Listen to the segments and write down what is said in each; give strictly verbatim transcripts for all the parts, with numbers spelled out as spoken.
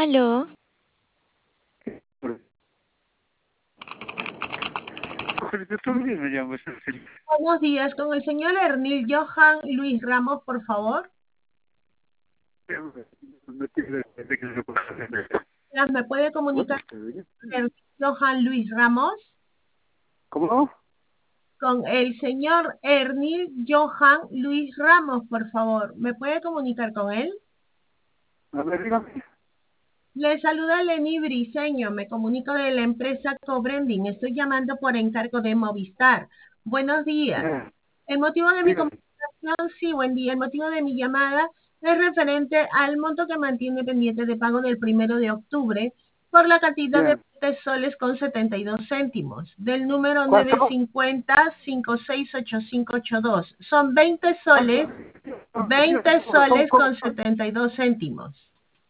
Aló, Jorge, tú mismo llamas al señor. Buenos días, con el señor Ernil Johan Luis Ramos, por favor. No tiene de que se pueda hacer. ¿Me puede comunicar con el Johan Luis Ramos? ¿Cómo? Con el señor Ernil Johan Luis Ramos, por favor. ¿Me puede comunicar con él? A ver, dígame. Le saluda Lenny Briseño, me comunico de la empresa Cobrending. Estoy llamando por encargo de Movistar. Buenos días. Ya, El motivo de mi dígame. comunicación, sí, buen día. El motivo de mi llamada es referente al monto que mantiene pendiente de pago del primero de octubre por la cantidad de Ya. veinte soles con setenta y dos céntimos del número ¿Cuánto? nueve cinco cero, cinco seis ocho cinco ocho dos. Son veinte ¿Cuánto? soles, veinte ¿Cómo, soles cómo, con setenta y dos céntimos.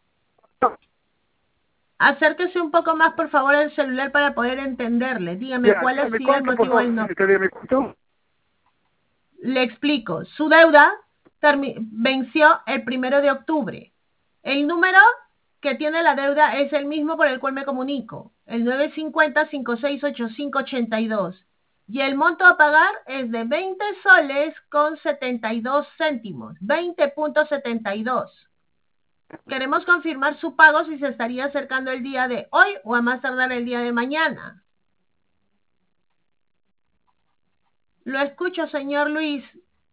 Acérquese un poco más, por favor, al celular para poder entenderle. Dígame Ya, cuál ha dígame sido el cuánto, por motivo favor, del no. señorita, dígame cuánto. Le explico. Su deuda venció el primero de octubre. El número que tiene la deuda es el mismo por el cual me comunico, el nueve cinco cero, cinco seis ocho cinco ocho dos. Y el monto a pagar es de veinte soles con setenta y dos céntimos, veinte punto setenta y dos. Queremos confirmar su pago si se estaría acercando el día de hoy o a más tardar el día de mañana. Lo escucho, señor Luis.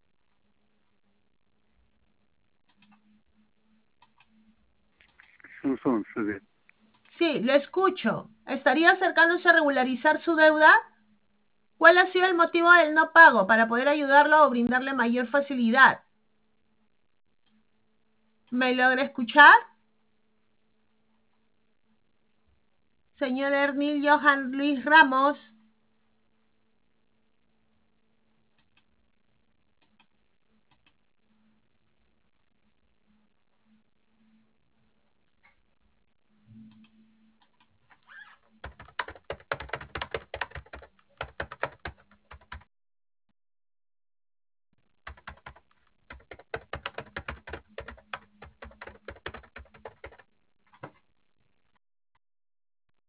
Son, son, se ve. Sí, lo escucho. ¿Estaría acercándose a regularizar su deuda? ¿Cuál ha sido el motivo del no pago para poder ayudarlo o brindarle mayor facilidad? ¿Me logra escuchar? Señor Ernil Johan Luis Ramos.